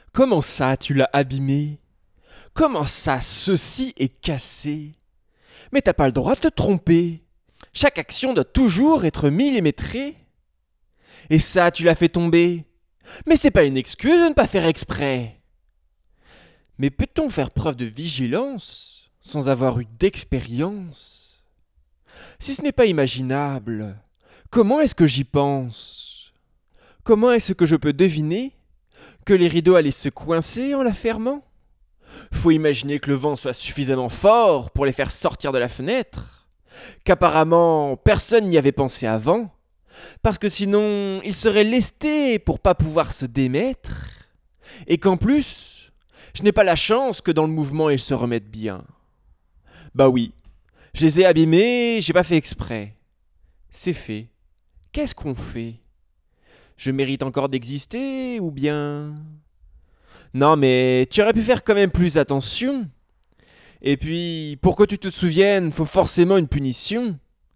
Comment ça, tu l'as abîmé? Comment ça, ceci est cassé? Mais t'as pas le droit de te tromper. Chaque action doit toujours être millimétrée. Et ça, tu l'as fait tomber. Mais c'est pas une excuse de ne pas faire exprès. Mais peut-on faire preuve de vigilance sans avoir eu d'expérience? Si ce n'est pas imaginable, comment est-ce que j'y pense? Comment est-ce que je peux deviner que les rideaux allaient se coincer en la fermant? Faut imaginer que le vent soit suffisamment fort pour les faire sortir de la fenêtre, qu'apparemment personne n'y avait pensé avant, parce que sinon ils seraient lestés pour pas pouvoir se démettre, et qu'en plus, je n'ai pas la chance que dans le mouvement ils se remettent bien. Bah oui, je les ai abîmés, j'ai pas fait exprès. C'est fait. Qu'est-ce qu'on fait? Je mérite encore d'exister, ou bien... Non mais tu aurais pu faire quand même plus attention. Et puis, pour que tu te souviennes, faut forcément une punition.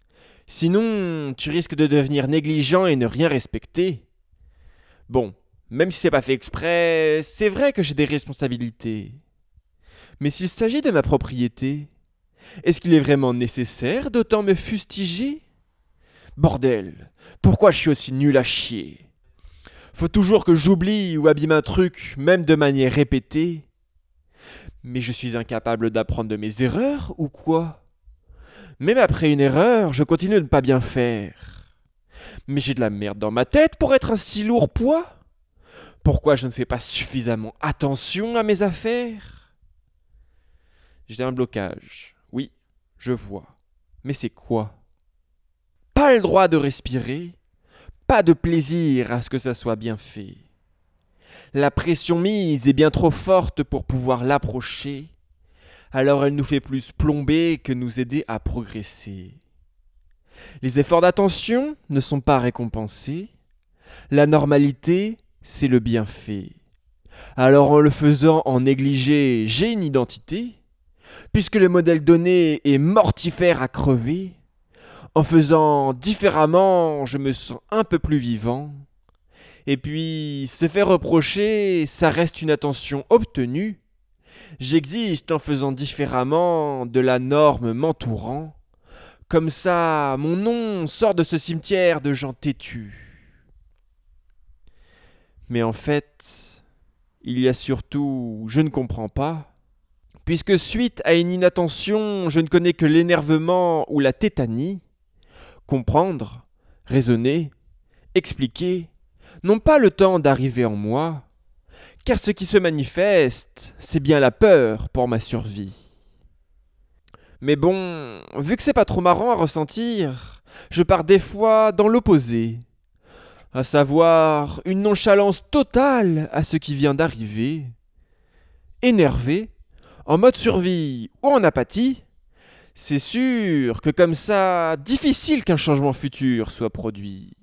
Sinon, tu risques de devenir négligent et ne rien respecter. Bon, même si c'est pas fait exprès, c'est vrai que j'ai des responsabilités. Mais s'il s'agit de ma propriété, est-ce qu'il est vraiment nécessaire d'autant me fustiger? Bordel, pourquoi je suis aussi nul à chier? Faut toujours que j'oublie ou abîme un truc, même de manière répétée. Mais je suis incapable d'apprendre de mes erreurs ou quoi? Même après une erreur, je continue de ne pas bien faire. Mais j'ai de la merde dans ma tête pour être un si lourd poids? Pourquoi je ne fais pas suffisamment attention à mes affaires? J'ai un blocage. Oui, je vois. Mais c'est quoi? Pas le droit de respirer, pas de plaisir à ce que ça soit bien fait. La pression mise est bien trop forte pour pouvoir l'approcher, alors elle nous fait plus plomber que nous aider à progresser. Les efforts d'attention ne sont pas récompensés, la normalité, c'est le bienfait. Alors en le faisant en négligé, j'ai une identité, puisque le modèle donné est mortifère à crever. En faisant différemment, je me sens un peu plus vivant. Et puis, se faire reprocher, ça reste une attention obtenue. J'existe en faisant différemment de la norme m'entourant. Comme ça, mon nom sort de ce cimetière de gens têtus. Mais en fait, il y a surtout je ne comprends pas. Puisque suite à une inattention, je ne connais que l'énervement ou la tétanie, comprendre, raisonner, expliquer, n'ont pas le temps d'arriver en moi, car ce qui se manifeste, c'est bien la peur pour ma survie. Mais bon, vu que c'est pas trop marrant à ressentir, je pars des fois dans l'opposé, à savoir une nonchalance totale à ce qui vient d'arriver, énervé, en mode survie ou en apathie. C'est sûr que comme ça, difficile qu'un changement futur soit produit.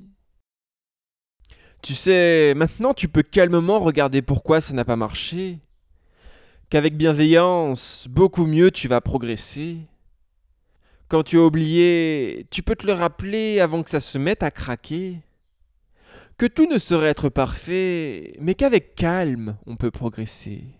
Tu sais, maintenant tu peux calmement regarder pourquoi ça n'a pas marché, qu'avec bienveillance, beaucoup mieux tu vas progresser. Quand tu as oublié, tu peux te le rappeler avant que ça se mette à craquer. Que tout ne saurait être parfait, mais qu'avec calme, on peut progresser.